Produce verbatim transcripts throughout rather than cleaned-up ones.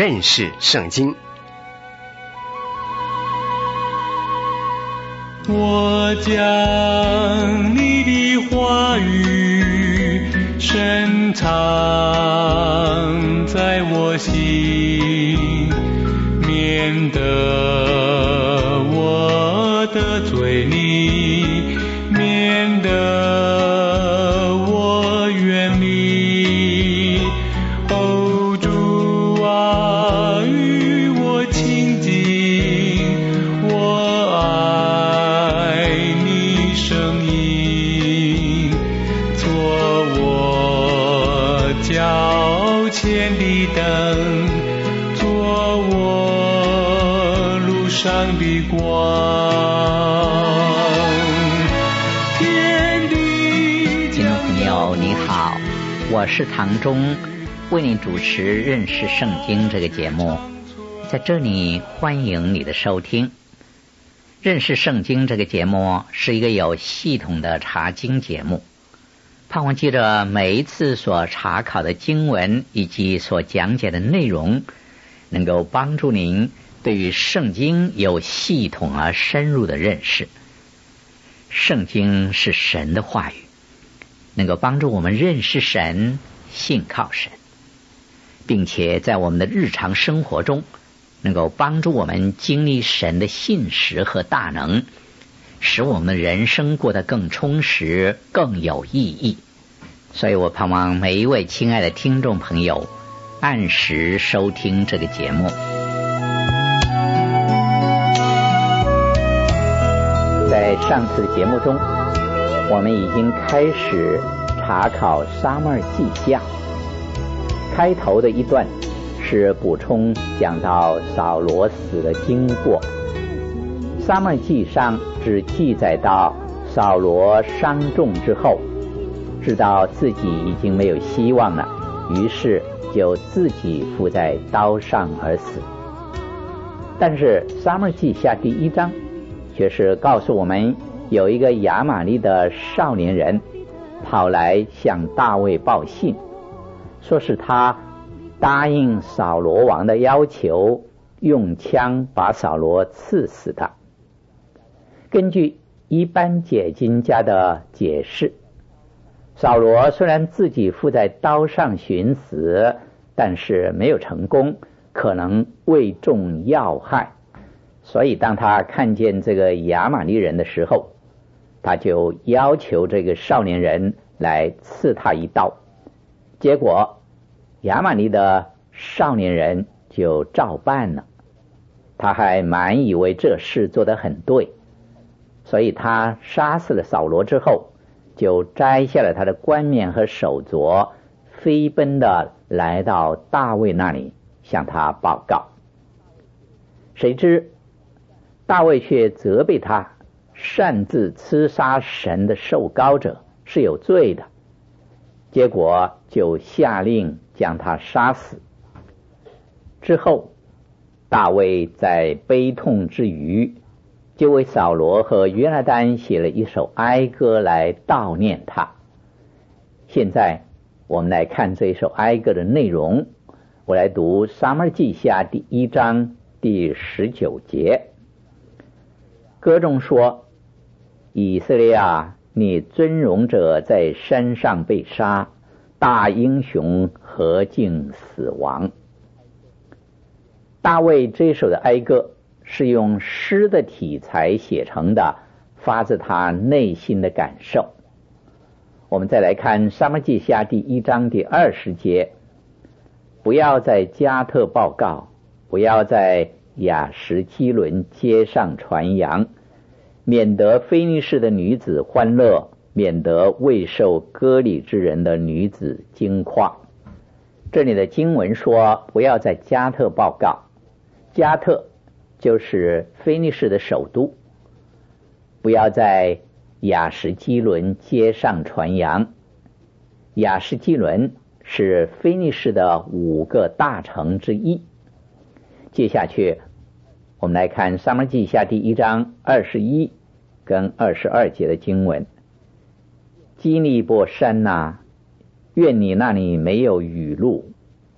认识圣经。 我将你的话语深藏在我心，免得我得罪你，免得我远离。哦，主啊，与我亲近，我爱你声音，做我脚前的灯，做我路上的光。 听众朋友你好，我是唐忠，为你主持认识圣经这个节目，在这里欢迎你的收听。认识圣经这个节目是一个有系统的查经节目，盼望记着每一次所查考的经文以及所讲解的内容，能够帮助您对于圣经有系统而深入的认识。圣经是神的话语，能够帮助我们认识神，信靠神，并且在我们的日常生活中能够帮助我们经历神的信实和大能，使我们的人生过得更充实，更有意义。所以我盼望每一位亲爱的听众朋友按时收听这个节目。在上次的节目中，我们已经开始查考撒母耳记下，开头的一段是补充讲到扫罗死的经过。撒母耳记上只记载到扫罗伤重之后，知道自己已经没有希望了，于是就自己伏在刀上而死。但是撒母耳记下第一章却是告诉我们，有一个亚玛力的少年人跑来向大卫报信，说是他答应扫罗王的要求，用枪把扫罗刺死他。根据一般解经家的解释，扫罗虽然自己附在刀上寻死，但是没有成功，可能未中要害，所以当他看见这个亚玛力人的时候，他就要求这个少年人来刺他一刀。结果亚玛力的少年人就照办了，他还满以为这事做得很对，所以他杀死了扫罗之后，就摘下了他的冠冕和手镯，飞奔的来到大卫那里向他报告。谁知大卫却责备他擅自刺杀神的受膏者是有罪的，结果就下令将他杀死。之后大卫在悲痛之余，就为扫罗和约拿单写了一首哀歌来悼念他。现在我们来看这一首哀歌的内容，我来读撒母耳记下第一章第十九节。歌中说，以色列啊，你尊荣者在山上被杀，大英雄何竟死亡。大卫这首的哀歌是用诗的题材写成的，发自他内心的感受。我们再来看撒母耳记下第一章第二十节，不要在加特报告，不要在亚什基伦街上传扬，免得非利士的女子欢乐，免得未受割礼之人的女子惊夸。这里的经文说，不要在加特报告，加特就是非利士的首都，不要在亚什基伦街上传扬。亚什基伦是非利士的五个大城之一。接下去我们来看撒母耳记下第一章二十一跟二十二节的经文。基利波山哪，愿你那里没有雨露，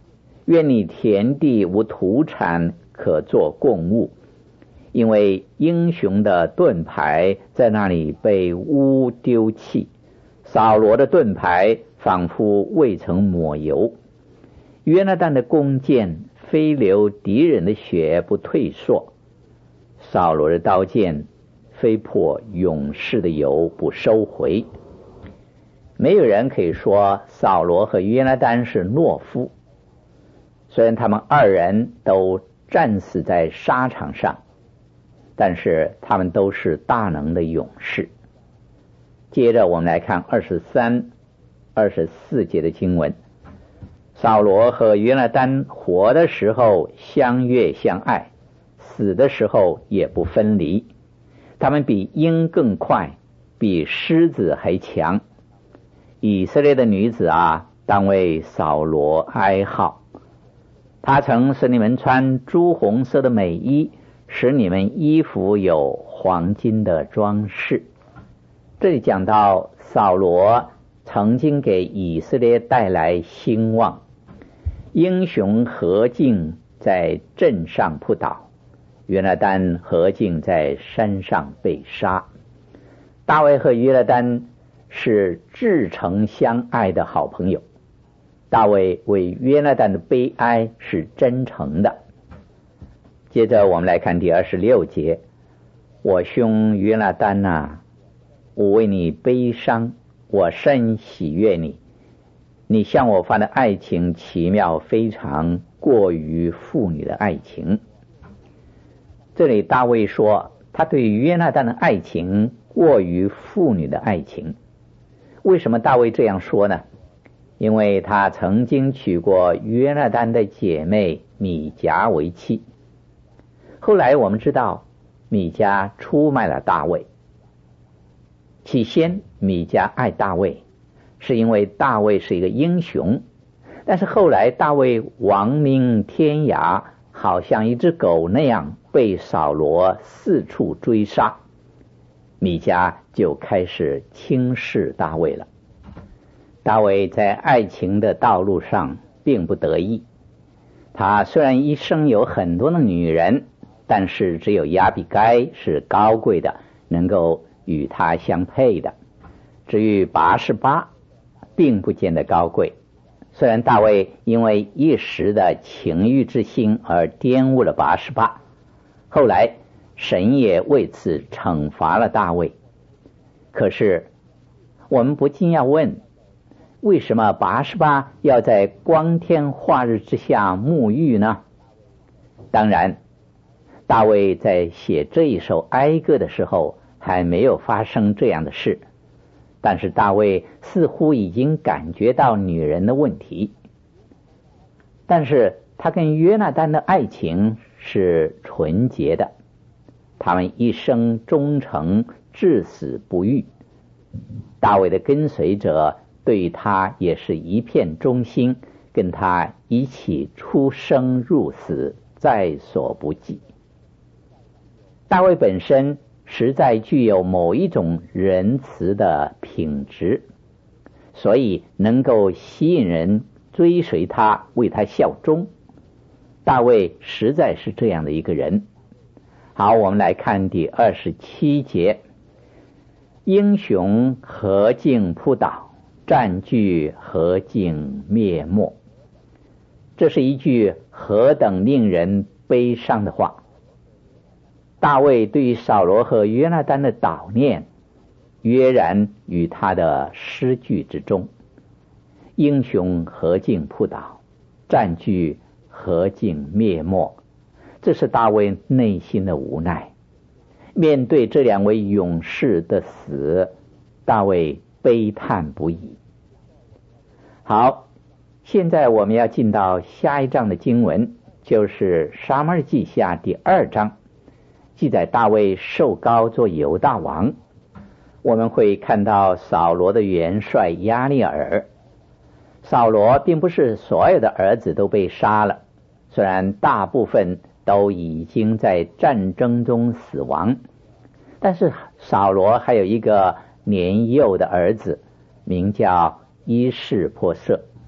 愿你田地无土产可作供物，因为英雄的盾牌在那里被污丢弃，扫罗的盾牌仿佛未曾抹油，约拿单的弓箭非流敌人的血不退缩，扫罗的刀剑非破勇士的油不收回。没有人可以说扫罗和约拿单是懦夫，虽然他们二人都战死在沙场上，但是他们都是大能的勇士。接着我们来看二十三、二十四节的经文。扫罗和约拿单活的时候相悦相爱，死的时候也不分离。他们比鹰更快，比狮子还强。以色列的女子啊，当为扫罗哀号。他曾使你们穿朱红色的美衣，使你们衣服有黄金的装饰。这里讲到扫罗曾经给以色列带来兴旺，英雄何进在阵上扑倒，约拿单何进在山上被杀。大卫和约拿单是至诚相爱的好朋友，大卫为约拿单的悲哀是真诚的。接着我们来看第二十六节。我兄约拿单啊，我为你悲伤，我甚喜悦你，你向我发的爱情奇妙非常，过于妇女的爱情。这里大卫说他对约拿单的爱情过于妇女的爱情。为什么大卫这样说呢？因为他曾经娶过约拿单的姐妹米迦为妻。后来我们知道米迦出卖了大卫。起先米迦爱大卫，是因为大卫是一个英雄，但是后来大卫亡命天涯，好像一只狗那样被扫罗四处追杀，米迦就开始轻视大卫了。大卫在爱情的道路上并不得意，他虽然一生有很多的女人，但是只有亚比该是高贵的，能够与他相配的。至于拔示巴并不见得高贵，虽然大卫因为一时的情欲之心而玷污了拔示巴，后来神也为此惩罚了大卫。可是我们不禁要问，为什么拔示巴要在光天化日之下沐浴呢？当然大卫在写这一首哀歌的时候还没有发生这样的事，但是大卫似乎已经感觉到女人的问题。但是他跟约拿单的爱情是纯洁的，他们一生忠诚，至死不渝。大卫的跟随者对他也是一片忠心，跟他一起出生入死，在所不计。大卫本身实在具有某一种仁慈的品质，所以能够吸引人追随他，为他效忠。大卫实在是这样的一个人。好，我们来看第二十七节。英雄何进扑倒，战具何进灭没。这是一句何等令人悲伤的话。大卫对于扫罗和约拿单的悼念约然与他的诗句之中。英雄何进扑倒，战具何进灭没。这是大卫内心的无奈。面对这两位勇士的死，大卫悲叹不已。好，现在我们要进到下一章的经文，就是撒母耳记下第二章，记载大卫受膏做犹大王。我们会看到扫罗的元帅押尼珥。扫罗并不是所有的儿子都被杀了，虽然大部分都已经在战争中死亡，但是扫罗还有一个年幼的儿子，名叫伊示波设。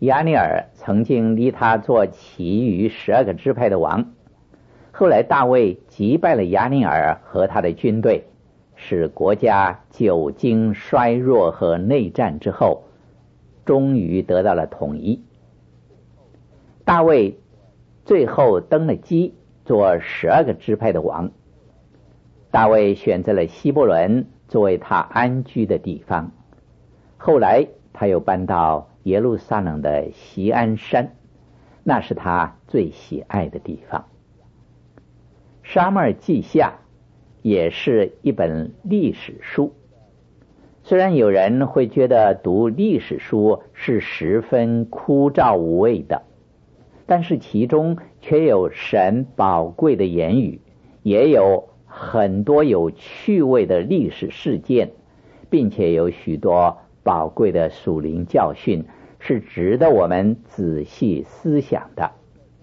亚尼尔曾经立他做其余十二个支派的王。后来大卫击败了亚尼尔和他的军队，使国家久经衰弱和内战之后，终于得到了统一。大卫最后登了基，做十二个支派的王。大卫选择了希伯伦作为他安居的地方，后来他又搬到耶路撒冷的锡安山，那是他最喜爱的地方。撒母耳记下也是一本历史书，虽然有人会觉得读历史书是十分枯燥无味的，但是其中却有神宝贵的言语，也有很多有趣味的历史事件，并且有许多宝贵的属灵教训，是值得我们仔细思想的。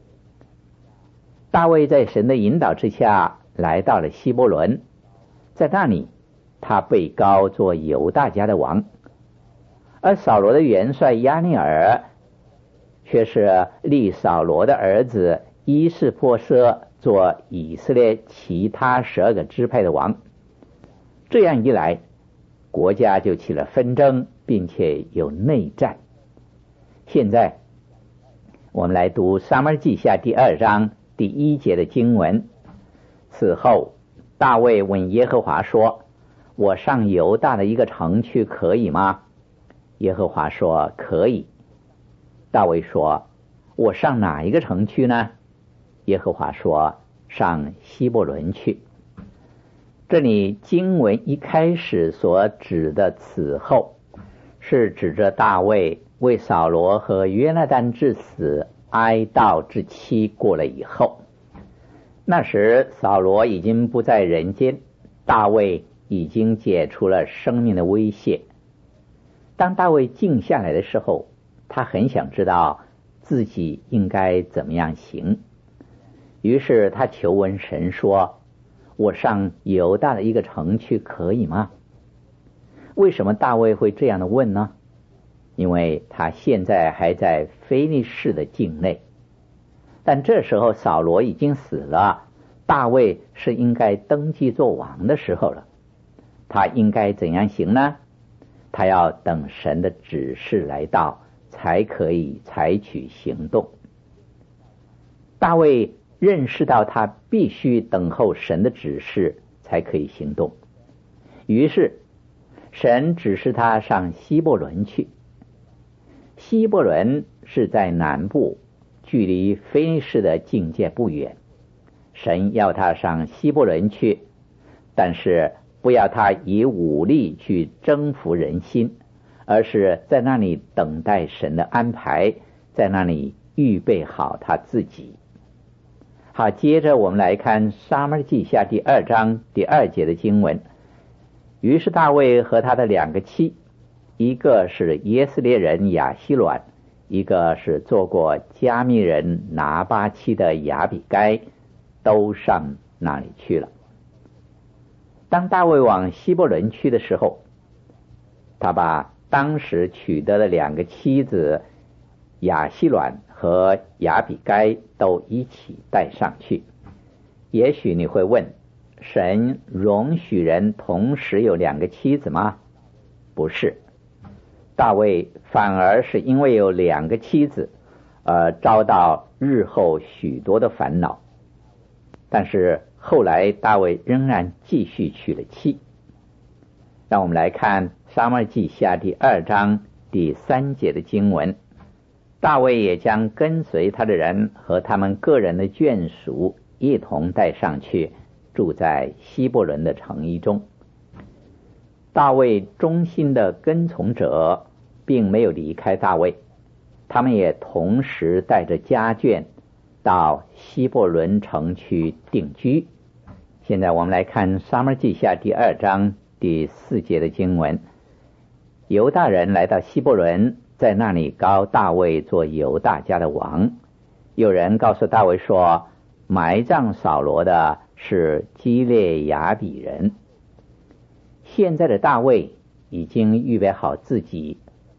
大卫在神的引导之下来到了希伯伦，在那里他被膏做犹大家的王，而扫罗的元帅亚尼尔却是立扫罗的儿子伊示波设做以色列其他十二个支派的王。这样一来，国家就起了纷争，并且有内战。现在我们来读撒母耳记下第二章第一节的经文。此后大卫问耶和华说，我上犹大的一个城去可以吗？耶和华说可以。大卫说，我上哪一个城去呢？耶和华说，上希伯伦去。这里经文一开始所指的此后，是指着大卫为扫罗和约拿单之死哀悼之期过了以后。那时扫罗已经不在人间，大卫已经解除了生命的威胁。当大卫静下来的时候，他很想知道自己应该怎么样行，于是他求问神说，我上犹大的一个城去可以吗？为什么大卫会这样的问呢？因为他现在还在非利士的境内，但这时候扫罗已经死了，大卫是应该登基做王的时候了。他应该怎样行呢？他要等神的指示来到，才可以采取行动。大卫认识到他必须等候神的指示才可以行动，于是神指示他上希伯伦去。希伯伦是在南部，距离非利士的境界不远。神要他上希伯伦去，但是不要他以武力去征服人心，而是在那里等待神的安排，在那里预备好他自己。好，接着我们来看撒母耳记下第二章第二节的经文。于是大卫和他的两个妻，一个是耶斯列人亚希卵，一个是做过加密人拿巴妻的亚比该，都上那里去了。当大卫往希伯伦去的时候，他把当时取得的两个妻子亚希卵和亚比该都一起带上去。也许你会问，神容许人同时有两个妻子吗？不是，大卫反而是因为有两个妻子而遭到日后许多的烦恼。但是后来大卫仍然继续娶了妻。让我们来看撒母耳记下第二章第三节的经文。大卫也将跟随他的人和他们个人的眷属一同带上去，住在希伯伦的城邑中。大卫忠心的跟从者并没有离开大卫，他们也同时带着家眷到希伯伦城去定居。现在我们来看撒母耳记下第二章第四节的经文。犹大人来到希伯伦，在那里膏大卫做犹大家的王。有人告诉大卫说，埋葬扫罗的是基列雅比人。现在的大卫已经预备好自己，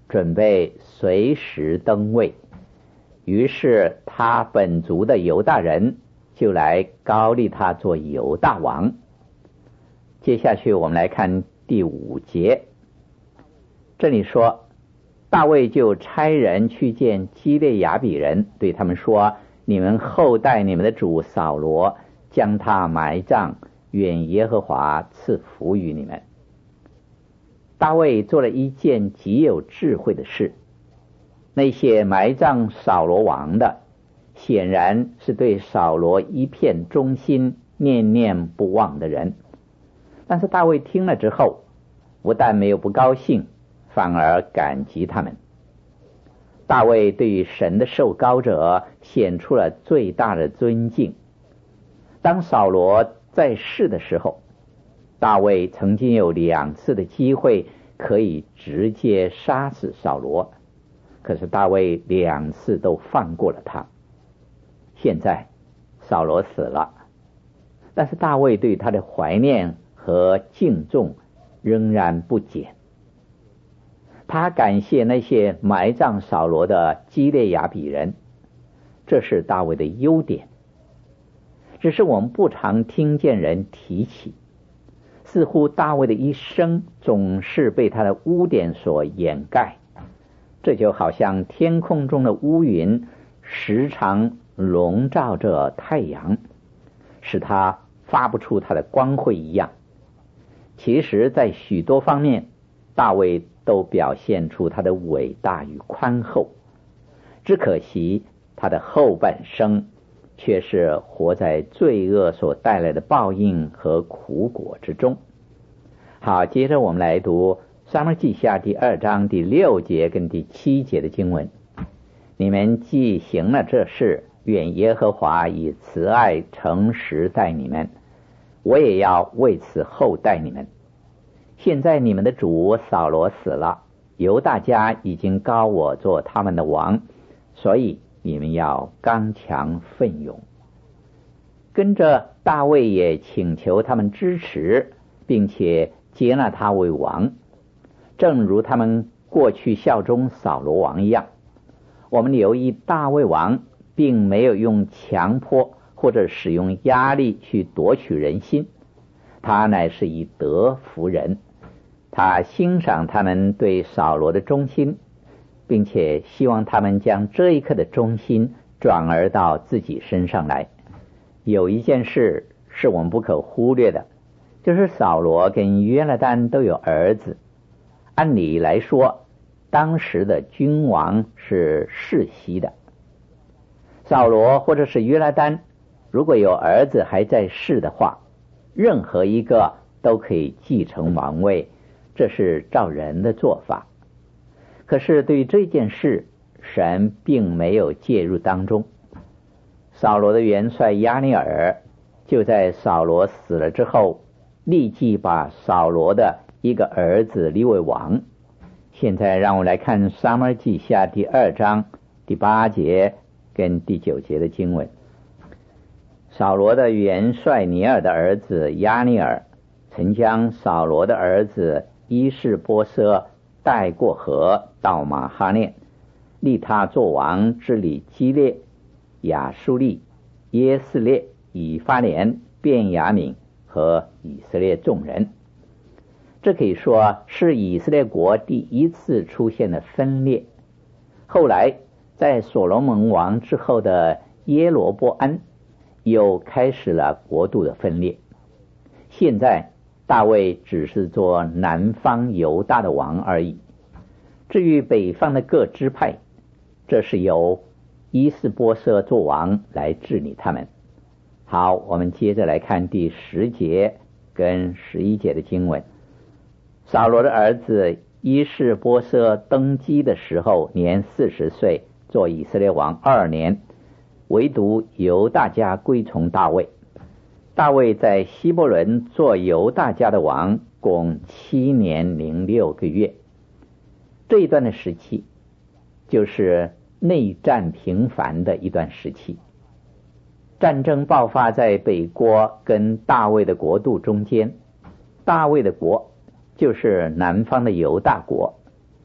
准备随时登位。于是他本族的犹大人就来膏立他做犹大王。接下去我们来看第五节，这里说，大卫就差人去见基列雅比人，对他们说，你们厚待你们的主扫罗，将他埋葬，愿耶和华赐福于你们。大卫做了一件极有智慧的事，那些埋葬扫罗王的显然是对扫罗一片忠心念念不忘的人，但是大卫听了之后，不但没有不高兴，反而感激他们。大卫对于神的受膏者显出了最大的尊敬。当扫罗在世的时候，大卫曾经有两次的机会可以直接杀死扫罗，可是大卫两次都放过了他。现在扫罗死了，但是大卫对他的怀念和敬重仍然不减。他感谢那些埋葬扫罗的基列雅比人，这是大卫的优点，只是我们不常听见人提起，似乎大卫的一生总是被他的污点所掩盖，这就好像天空中的乌云时常笼罩着太阳，使它发不出它的光辉一样。其实在许多方面，大卫都表现出他的伟大与宽厚，只可惜他的后半生却是活在罪恶所带来的报应和苦果之中。好，接着我们来读撒母耳记下第二章第六节跟第七节的经文。你们既行了这事，愿耶和华以慈爱诚实待你们，我也要为此厚待你们。现在你们的主扫罗死了，犹大家已经膏我做他们的王，所以你们要刚强奋勇。跟着大卫也请求他们支持，并且接纳他为王，正如他们过去效忠扫罗王一样。我们留意大卫王并没有用强迫或者使用压力去夺取人心，他乃是以德服人。他欣赏他们对扫罗的忠心，并且希望他们将这一刻的忠心转而到自己身上来。有一件事是我们不可忽略的，就是扫罗跟约拿单都有儿子。按理来说，当时的君王是世袭的，扫罗或者是约拿单如果有儿子还在世的话，任何一个都可以继承王位，这是照人的做法。可是对于这件事，神并没有介入当中。扫罗的元帅押尼珥就在扫罗死了之后，立即把扫罗的一个儿子立为王。现在让我来看撒母耳记下第二章第八节跟第九节的经文。扫罗的元帅尼尔的儿子押尼珥曾将扫罗的儿子伊示波瑟带过河到马哈念，立他做王，治理基列、亚述利、耶斯列、以法莲、便雅悯和以色列众人。这可以说是以色列国第一次出现的分裂。后来在所罗门王之后的耶罗波安又开始了国度的分裂。现在大卫只是做南方犹大的王而已，至于北方的各支派，这是由伊示波瑟做王来治理他们。好，我们接着来看第十节跟十一节的经文。扫罗的儿子伊示波瑟登基的时候年四十岁，做以色列王二年，唯独犹大家归从大卫。大卫在希伯伦做犹大家的王共七年零六个月。这一段的时期就是内战频繁的一段时期，战争爆发在北国跟大卫的国度中间。大卫的国就是南方的犹大国，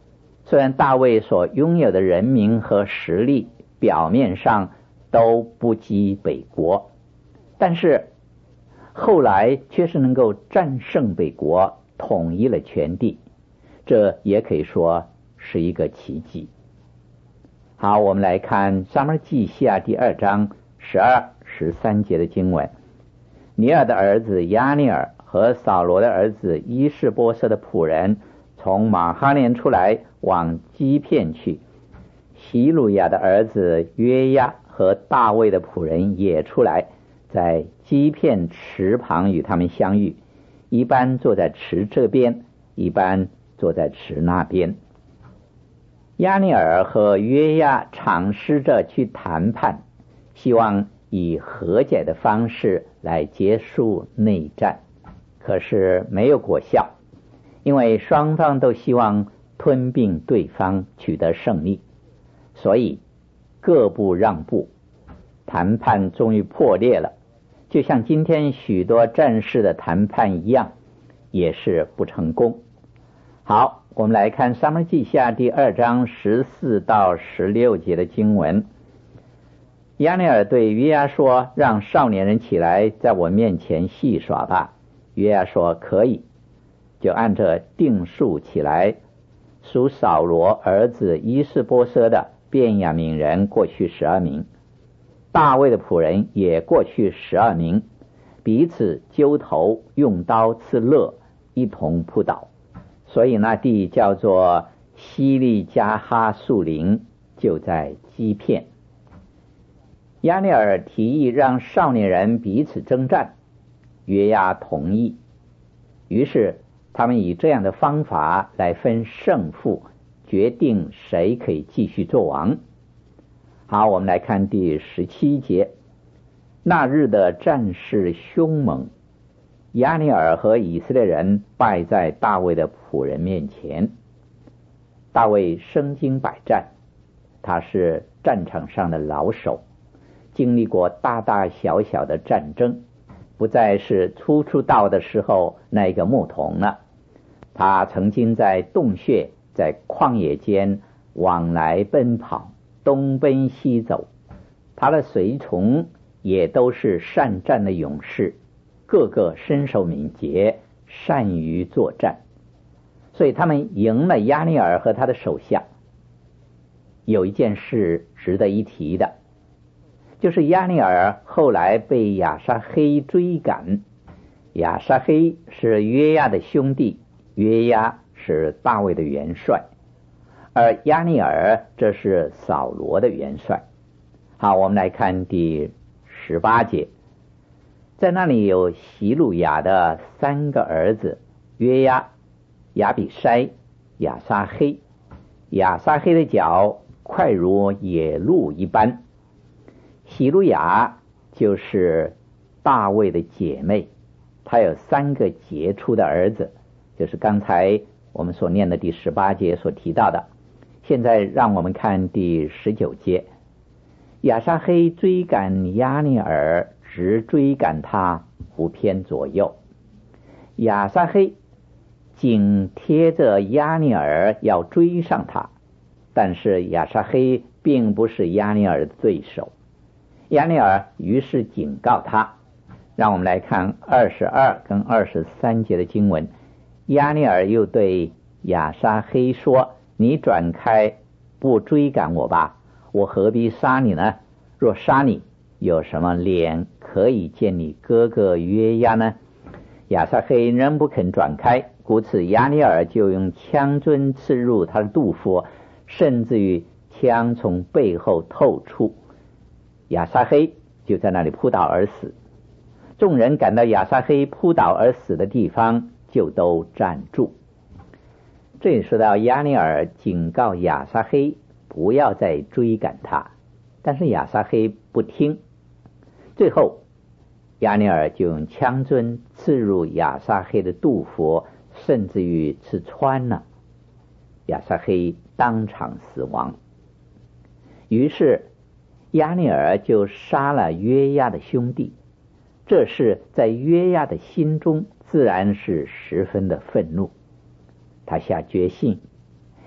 虽然大卫所拥有的人民和实力表面上都不及北国，但是后来却是能够战胜北国，统一了全地，这也可以说是一个奇迹。好，我们来看撒母耳记下第二章十二、十三节的经文。尼尔的儿子亚尼尔和扫罗的儿子伊示波设的仆人从马哈念出来，往基遍去。希鲁雅的儿子约押和大卫的仆人也出来，在基遍池旁与他们相遇，一般坐在池这边，一般坐在池那边。亚尼尔和约押尝试着去谈判，希望以和解的方式来结束内战，可是没有果效，因为双方都希望吞并对方，取得胜利，所以各不让步，谈判终于破裂了。就像今天许多战事的谈判一样，也是不成功。好，我们来看撒母耳记下第二章十四到十六节的经文。亚尼尔对约押说，让少年人起来，在我面前戏耍吧。约押说可以，就按着定数起来，属扫罗儿子伊示波设的便雅悯人过去十二名，大卫的仆人也过去十二名，彼此揪头，用刀刺勒，一同扑倒。所以那地叫做西利加哈树林，就在基遍。亚尼尔提议让少年人彼此征战，约押同意，于是他们以这样的方法来分胜负，决定谁可以继续做王。好，我们来看第十七节。那日的战事凶猛，亚尼尔和以色列人败在大卫的仆人面前。大卫身经百战，他是战场上的老手，经历过大大小小的战争，不再是初出道的时候那个牧童了。他曾经在洞穴，在旷野间往来奔跑，东奔西走，他的随从也都是善战的勇士，个个身手敏捷，善于作战，所以他们赢了亚尼尔和他的手下。有一件事值得一提的，就是亚尼尔后来被亚沙黑追赶。亚沙黑是约押的兄弟，约押是大卫的元帅，而亚尼尔这是扫罗的元帅。好，我们来看第十八节。在那里有希鲁雅的三个儿子，约押、亚比筛、亚沙黑。亚沙黑的脚快如野鹿一般。希鲁雅就是大卫的姐妹，她有三个杰出的儿子，就是刚才我们所念的第十八节所提到的。现在让我们看第十九节。亚沙黑追赶亚尼尔，直追赶他，不偏左右。亚沙黑紧贴着亚尼尔要追上他，但是亚沙黑并不是亚尼尔的对手。亚尼尔于是警告他。让我们来看二十二跟二十三节的经文。亚尼尔又对亚沙黑说，你转开，不追赶我吧，我何必杀你呢？若杀你，有什么脸可以见你哥哥约押呢？亚沙黑仍不肯转开，故此亚尼尔就用枪针刺入他的肚腹，甚至于枪从背后透出，亚沙黑就在那里扑倒而死。众人赶到亚沙黑扑倒而死的地方，就都站住。这里说到亚尼尔警告亚沙黑不要再追赶他，但是亚沙黑不听。最后亚尼尔就用枪针刺入亚沙黑的肚腹，甚至于刺穿了，亚沙黑当场死亡。于是亚尼尔就杀了约押的兄弟。这事在约押的心中自然是十分的愤怒，他下决心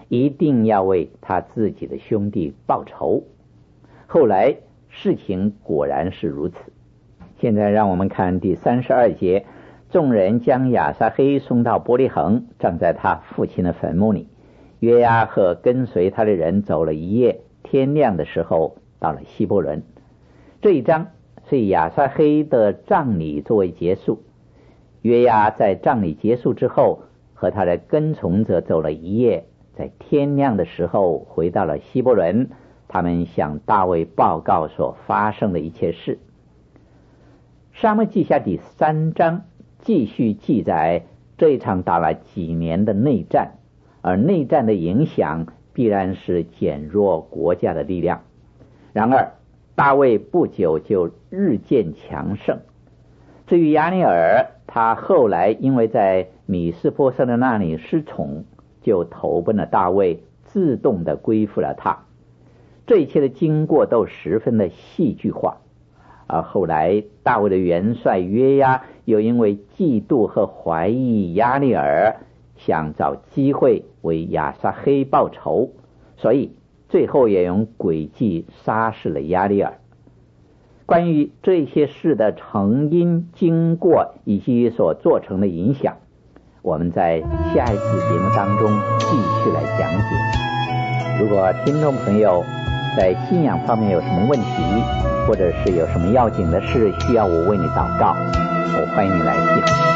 一定要为他自己的兄弟报仇。后来事情果然是如此。现在让我们看第三十二节，众人将亚撒黑送到伯利恒，葬在他父亲的坟墓里。约押和跟随他的人走了一夜，天亮的时候到了希伯伦。这一章是以亚撒黑的葬礼作为结束。约押在葬礼结束之后，和他的跟从者走了一夜，在天亮的时候回到了希伯伦，他们向大卫报告所发生的一切事。撒母耳记下第三章继续记载这一场打了几年的内战，而内战的影响必然是减弱国家的力量。然而大卫不久就日渐强盛。至于亚尼尔，他后来因为在米斯波设的那里失宠，就投奔了大卫，自动的归附了他。这一切的经过都十分的戏剧化。而后来大卫的元帅约押又因为嫉妒和怀疑亚尼尔，想找机会为亚撒黑报仇，所以最后也用诡计杀死了亚尼尔。关于这些事的成因、经过以及所做成的影响，我们在下一次节目当中继续来讲解。如果听众朋友在信仰方面有什么问题，或者是有什么要紧的事需要我为你祷告，我欢迎你来信。